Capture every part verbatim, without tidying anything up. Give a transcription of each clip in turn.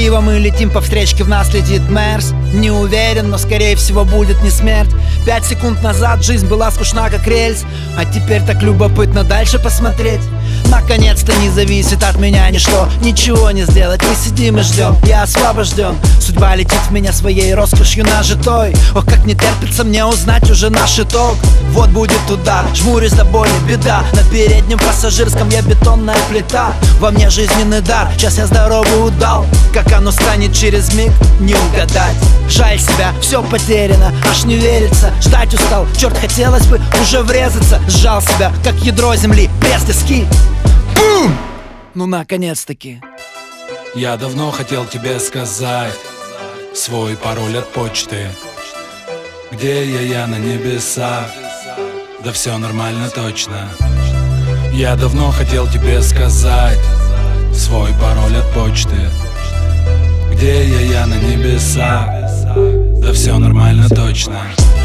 Красиво мы летим по встречке, в нас летит Мерс. Не уверен, но скорее всего будет не смерть. Пять секунд назад жизнь была скучна как рельс, а теперь так любопытно дальше посмотреть. Наконец-то не зависит от меня ничто, ничего не сделать, мы сидим и ждем. Я освобожден, судьба летит в меня своей роскошью нажитой. Ох, как не терпится мне узнать уже наш итог. Вот будет удар, жмурюсь до боли, беда. На переднем пассажирском я бетонная плита. Во мне жизненный дар, сейчас я здоровый удал. Как оно станет через миг, не угадать. Жаль себя, все потеряно, аж не верится. Ждать устал, черт, хотелось бы уже врезаться. Сжал себя, как ядро земли, пресс доски. Бум! Ну наконец-таки. Я давно хотел тебе сказать свой пароль от почты. Где я, я на небесах. Да все нормально точно. Я давно хотел тебе сказать свой пароль от почты. Где я, я на небесах. Да все нормально точно.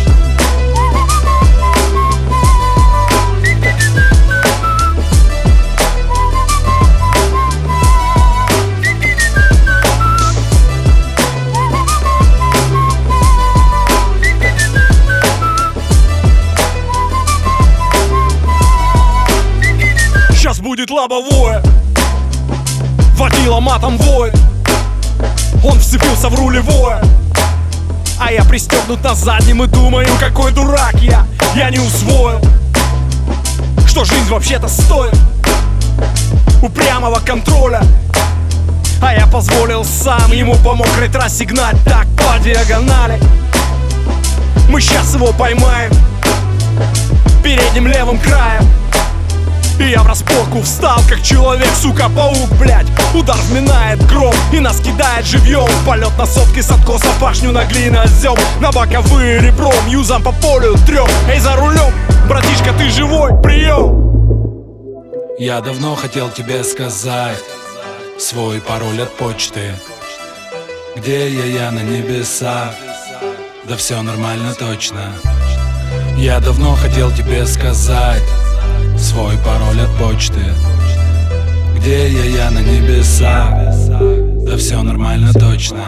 Сейчас будет лобовое, водила матом воет. Он вцепился в рулевое, а я пристегнут на заднем и думаю, какой дурак я. Я не усвоил, что жизнь вообще-то стоит упрямого контроля. А я позволил сам ему по мокрой трассе гнать так по диагонали. Мы сейчас его поймаем передним левым краем. И я в распорку встал, как человек-сука-паук, блять. Удар вминает гром и нас кидает живьем. Полет на сотке с откоса, башню на глинозем. На боковые ребром, юзом по полю трем. Эй, за рулем, братишка, ты живой, прием. Я давно хотел тебе сказать свой пароль от почты. Где я, я на небесах. Да все нормально точно. Я давно хотел тебе сказать свой пароль от почты. Где я, я на небесах. Да все нормально точно.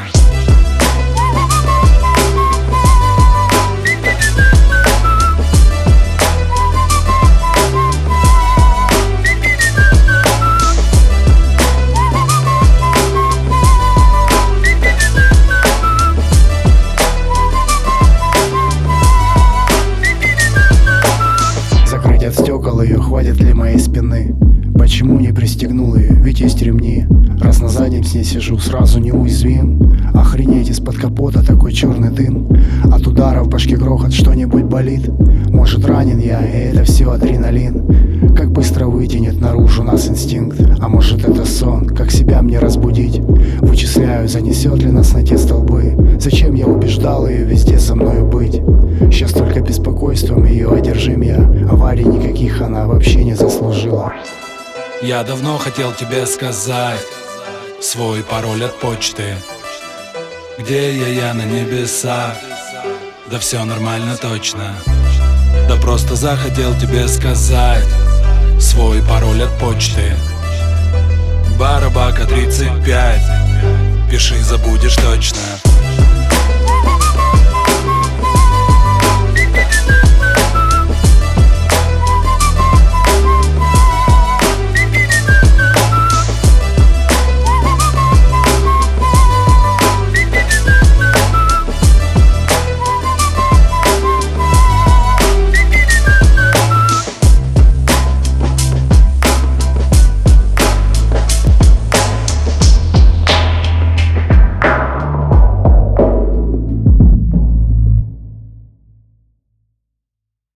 Закрыть от стекол ее хватит ли моей спины? Почему не пристегнул ее? Ведь есть ремни. Раз на заднем с ней сижу, сразу неуязвим. Охренеть, из-под капота такой черный дым. От удара в башке грохот, что-нибудь болит. Может, ранен я, и это все адреналин. Как быстро вытянет наружу нас инстинкт. А может, это сон, как себя мне разбудить? Вычисляю, занесет ли нас на те столбы. Зачем я убеждал ее везде со мною быть? Сейчас только беспокойством ее одержим я. Аварий никаких она вообще не заслужила. Я давно хотел тебе сказать свой пароль от почты. Где я, я на небесах. Да все нормально точно. Да просто захотел тебе сказать свой пароль от почты. Барабака тридцать пять. Пиши, забудешь точно.